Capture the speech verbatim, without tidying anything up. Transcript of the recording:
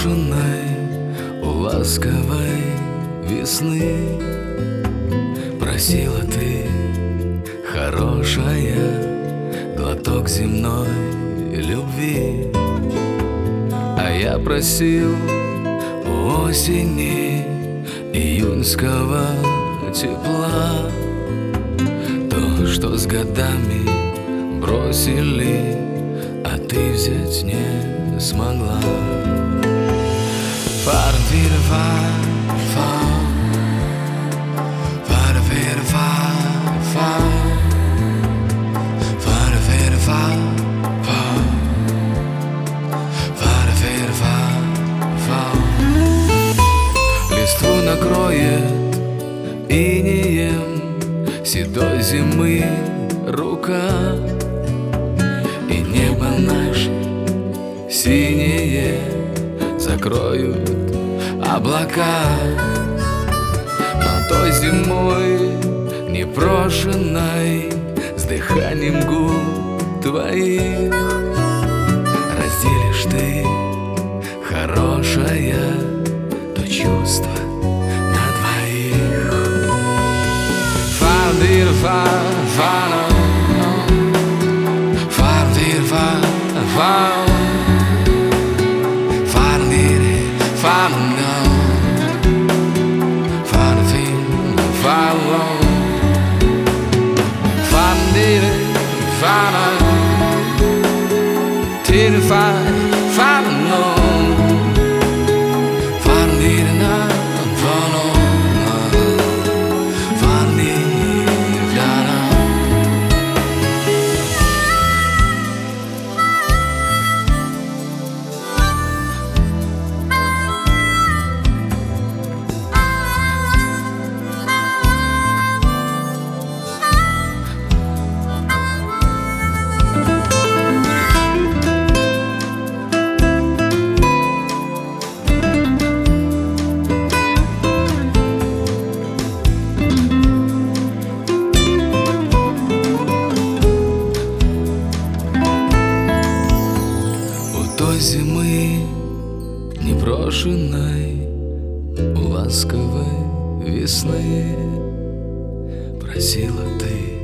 непрошенной, у ласковой весны просила ты, хорошая, глоток земной любви. А я просил у осени июньского тепла, то, что с годами бросили, а ты взять не смогла. Листву накроет инеем седой зимы рука, и небо наше синее закроют облака. Но той зимой непрошенной, с дыханием губ твоих, разделишь ты, хорошая, то чувство на двоих. Фа-дир, фа-фа-но, фа-дир, фа-фа, didn't find, find no, find it enough, find no, find it enough. Зимы непрошенной, у ласковой весны просила ты,